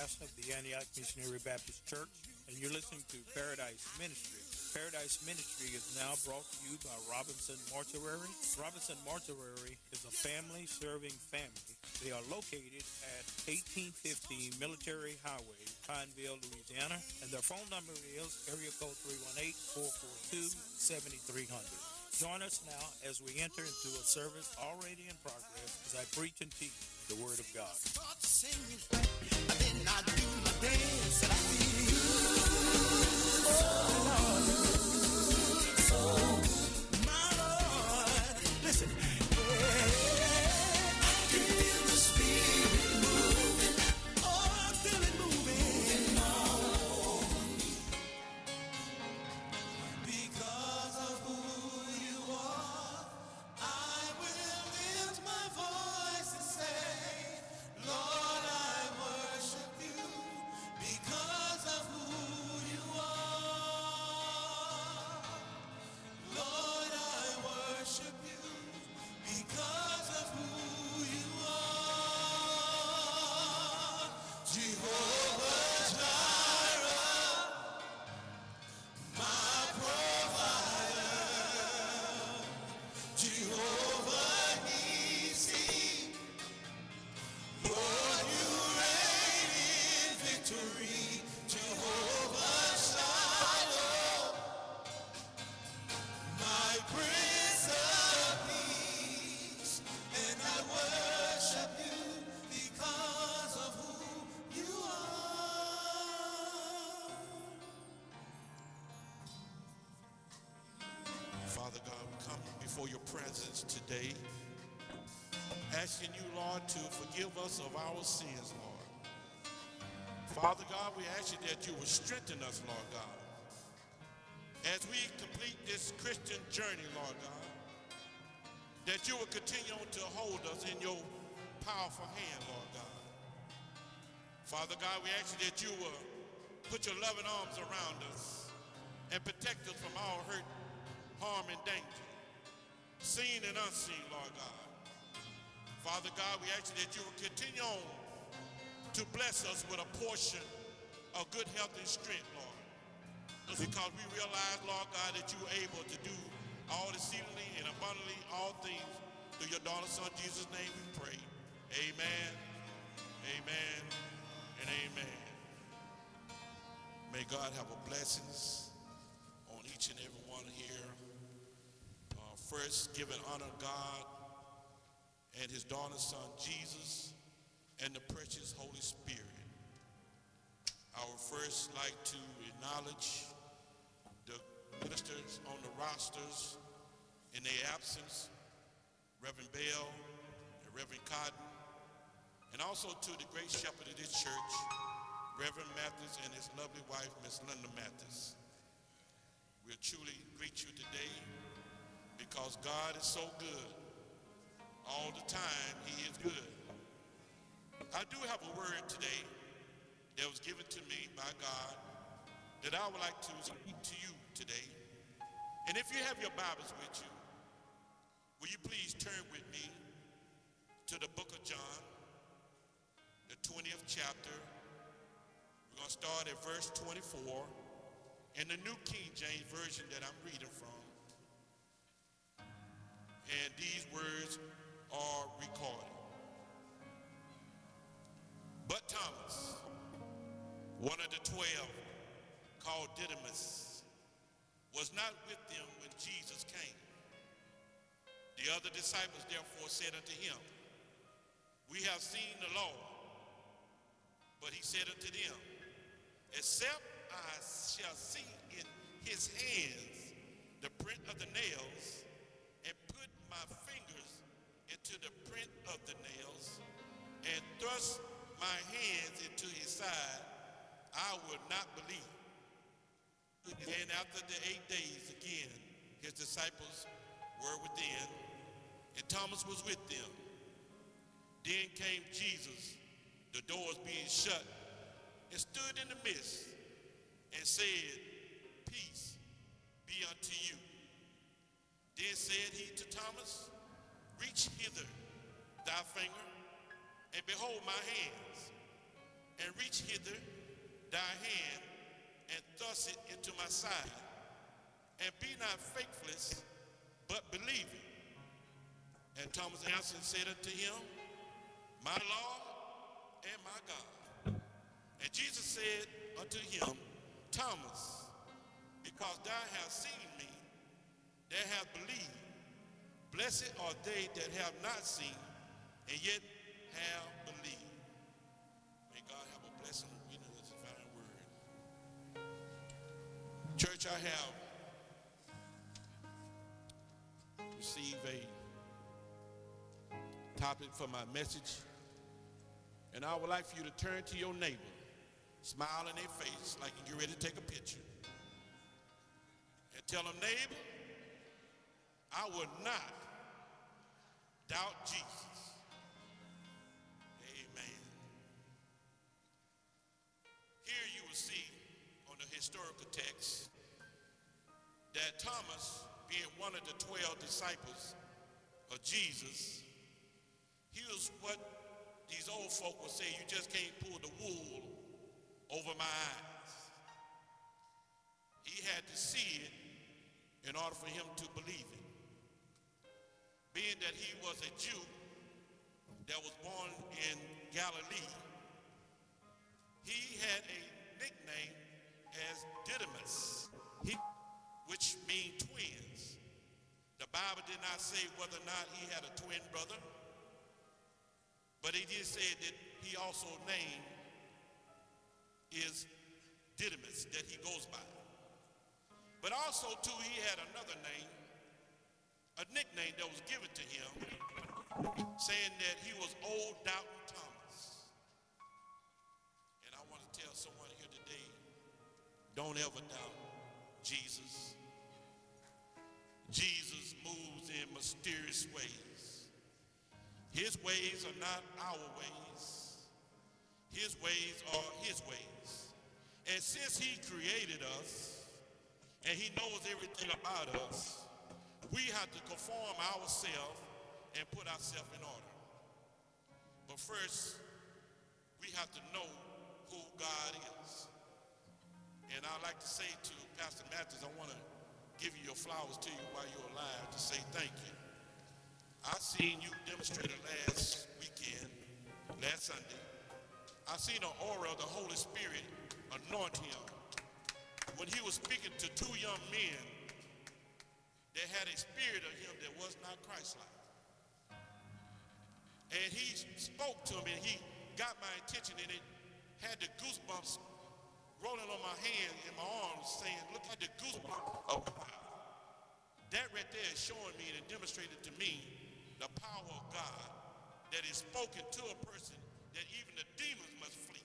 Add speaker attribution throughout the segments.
Speaker 1: pastor of the Antioch Missionary Baptist Church, and you're listening to Paradise Ministry. Paradise Ministry is now brought to you by Robinson Mortuary. Robinson Mortuary is a family-serving family. They are located at 1815 Military Highway, Pineville, Louisiana, and their phone number is area code 318-442-7300. Join us now as we enter into a service already in progress as I preach and teach the Word of God.
Speaker 2: Start singing, then I do my dance, and I feel my Lord. Listen, I can feel the Spirit moving. Oh, I feel it moving on because of who you are. I will lift my voice and say, Lord, I worship you because of who you are. Lord, I worship you because of who you are. Jehovah Jireh, my provider. Jehovah Nissi, Lord, you reign in victory. Jehovah Shalom, my Prince of Peace, and I worship you because of who you are. Father God, we come before your presence today, asking you, Lord, to forgive us of our sins, Lord. Father God, we ask you that you will strengthen us, Lord God, as we complete this Christian journey, Lord God, that you will continue to hold us in your powerful hand, Lord God. Father God, we ask you that you will put your loving arms around us and protect us from all hurt, harm, and danger, seen and unseen, Lord God. Father God, we ask you that you will continue on to bless us with a portion of good health and strength, Lord. Because we realize, Lord God, that you are able to do all exceedingly and abundantly all things through your daughter, son, Jesus' name we pray. Amen, amen, and amen. May God have a blessings on each and every one here. First, giving honor to God and his daughter, son, Jesus, and the precious Holy Spirit. I would first like to acknowledge the ministers on the rosters in their absence, Reverend Bell and Reverend Cotton, and also to the great shepherd of this church, Reverend Mathis and his lovely wife, Miss Linda Mathis. We'll truly greet you today because God is so good. All the time, he is good. I do have a word today that was given to me by God that I would like to speak to you today. And if you have your Bibles with you, will you please turn with me to the book of John, the 20th chapter. We're going to start at verse 24 in the New King James Version that I'm reading from. And these words are recorded. But Thomas, one of the 12, called Didymus, was not with them when Jesus came. The other disciples therefore said unto him, We have seen the Lord. But he said unto them, Except I shall see in his hands the print of the nails, and put my fingers into the print of the nails, and thrust my hands into his side, I will not believe. And after the 8 days again, his disciples were within, and Thomas was with them. Then came Jesus, the doors being shut, and stood in the midst, and said, Peace be unto you. Then said he to Thomas, Reach hither thy finger, and behold my hands, and reach hither thy hand, and thrust it into my side, and be not faithless, but believing. And Thomas answered and said unto him, My Lord and my God. And Jesus said unto him, Thomas, because thou hast seen me, thou hast believed. Blessed are they that have not seen, and yet have believed. May God have a blessing reading of this divine word. Church, I have received a topic for my message, and I would like for you to turn to your neighbor, smile in their face like you're ready to take a picture, and tell them, neighbor, I will not doubt Jesus. Amen. Here you will see on the historical text that Thomas, being one of the 12 disciples of Jesus, he was what these old folk would say, you just can't pull the wool over my eyes. He had to see it in order for him to believe it. Being that he was a Jew that was born in Galilee, he had a nickname as Didymus, which means twins. The Bible did not say whether or not he had a twin brother, but it did say that he also named is Didymus, that he goes by. But also, too, he had another name, a nickname that was given to him, saying that he was Old Doubting Thomas. And I want to tell someone here today, don't ever doubt Jesus. Jesus moves in mysterious ways. His ways are not our ways. His ways are his ways. And since he created us, and he knows everything about us, we have to conform ourselves and put ourselves in order. But first, we have to know who God is. And I'd like to say to Pastor Matthews, I want to give you your flowers to you while you're alive to say thank you. I seen you demonstrate it last Sunday. I seen the aura of the Holy Spirit anoint him when he was speaking to two young men that had a spirit of him that was not Christ-like. And he spoke to him, and he got my attention, and it had the goosebumps rolling on my hand and my arms, saying, look at the goosebumps of God. That right there is showing me and demonstrated to me the power of God that is spoken to a person that even the demons must flee.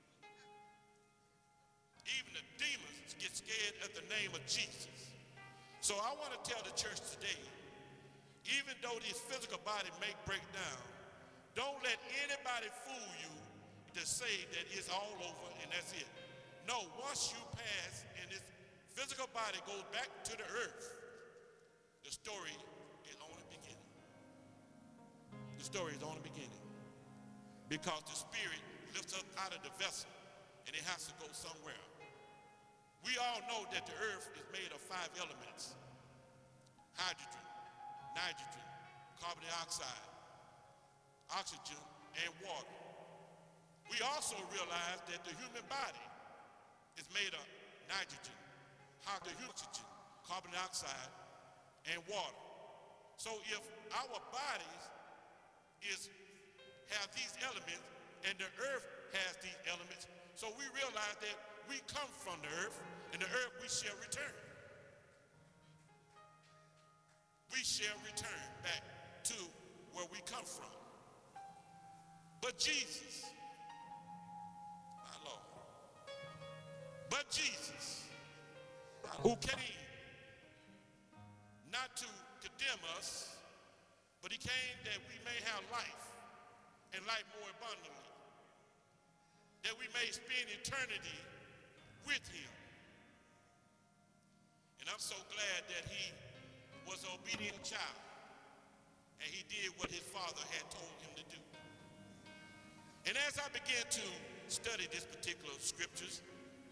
Speaker 2: Even the demons get scared at the name of Jesus. So I want to tell the church today, even though this physical body may break down, don't let anybody fool you to say that it's all over and that's it. No, once you pass and this physical body goes back to the earth, the story is only beginning. The story is only beginning. Because the spirit lifts up out of the vessel and it has to go somewhere. We all know that the earth is made of 5 elements: hydrogen, nitrogen, carbon dioxide, oxygen, and water. We also realize that the human body is made of nitrogen, oxygen, carbon dioxide, and water. So if our bodies have these elements and the earth has these elements, so we realize that we come from the earth, and the earth we shall return. We shall return back to where we come from. But Jesus, my Lord, but Jesus, who came not to condemn us, but he came that we may have life and life more abundantly, that we may spend eternity with him. And I'm so glad that he was an obedient child and he did what his father had told him to do. And as I began to study this particular scriptures,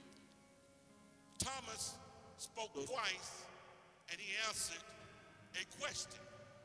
Speaker 2: Thomas spoke twice and he answered a question.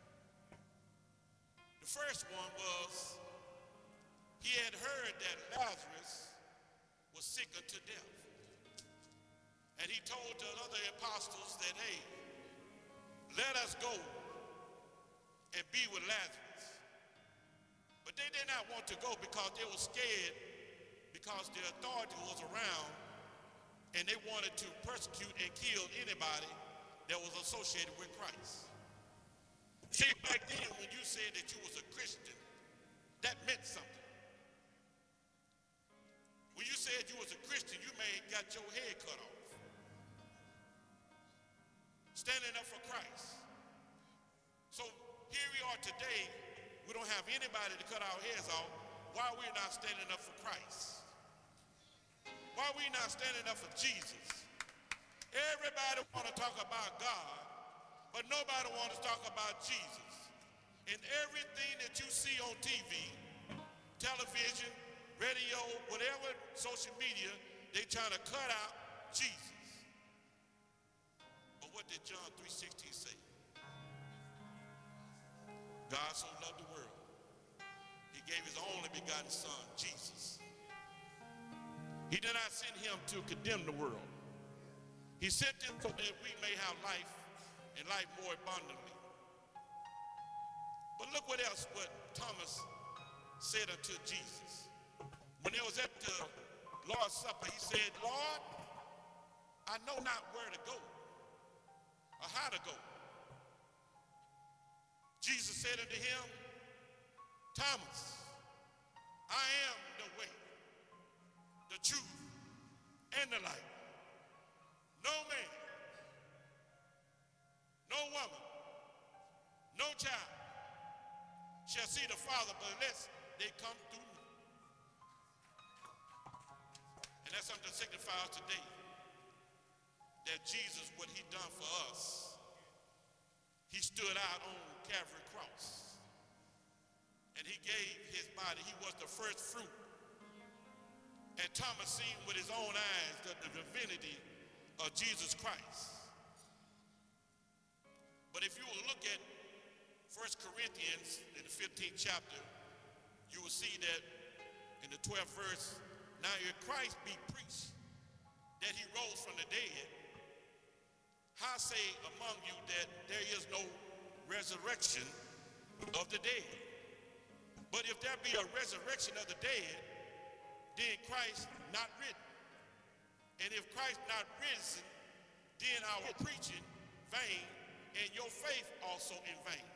Speaker 2: The first one was, he had heard that Lazarus was sick unto death. And he told the other apostles that, hey, let us go and be with Lazarus. But they did not want to go because they were scared, because the authority was around and they wanted to persecute and kill anybody that was associated with Christ. See, back then when you said that you was a Christian, that meant something. When you said you was a Christian, you may have got your head cut off. Standing up for Christ. So here we are today, we don't have anybody to cut our heads off. Why are we not standing up for Christ? Why are we not standing up for Jesus? Everybody want to talk about God, but nobody wants to talk about Jesus. And everything that you see on TV, television, radio, whatever, social media, they trying to cut out Jesus. But what did John 3:16 say? God so loved the world, he gave his only begotten son, Jesus. He did not send him to condemn the world. He sent him so that we may have life and life more abundantly. But look what else, what Thomas said unto Jesus. When they was at the Lord's Supper, he said, Lord, I know not where to go or how to go. Jesus said unto him, Thomas, I am the way, the truth, and the life. No man, no woman, no child shall see the Father unless they come through me. And that's something to signify us today, that Jesus, what he done for us, he stood out on Calvary cross. And he gave his body. He was the first fruit. And Thomas seen with his own eyes the divinity of Jesus Christ. But if you will look at 1 Corinthians in the 15th chapter, you will see that in the 12th verse, now if Christ be preached that he rose from the dead, how say among you that there is no resurrection of the dead? But if there be a resurrection of the dead, then Christ not risen. And if Christ not risen, then our preaching vain, and your faith also in vain.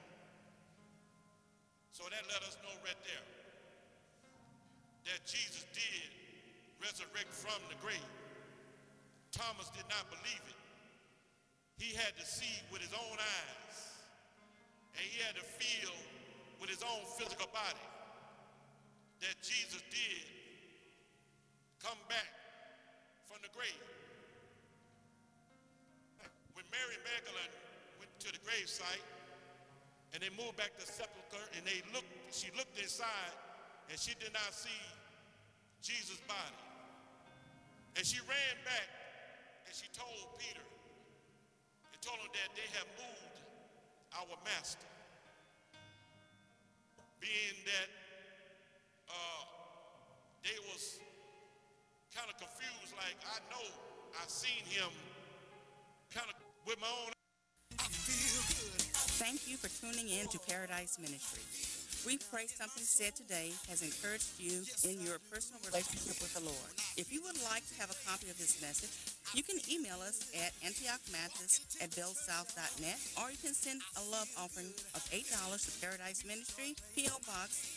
Speaker 2: So that let us know right there that Jesus did resurrect from the grave. Thomas did not believe it. He had to see with his own eyes, and he had to feel with his own physical body that Jesus did come back from the grave. When Mary Magdalene went to the gravesite and they moved back the sepulcher and she looked inside and she did not see Jesus' body. And she ran back and she told Peter and told him that they have moved our master. Being that they was kind of confused, like, I know I seen him kind of with my own. I feel good.
Speaker 3: Thank you for tuning in to Paradise Ministry. We pray something said today has encouraged you in your personal relationship with the Lord. If you would like to have a copy of this message, you can email us at antiochmathis@bellsouth.net, or you can send a love offering of $8 to Paradise Ministry, P.O. Box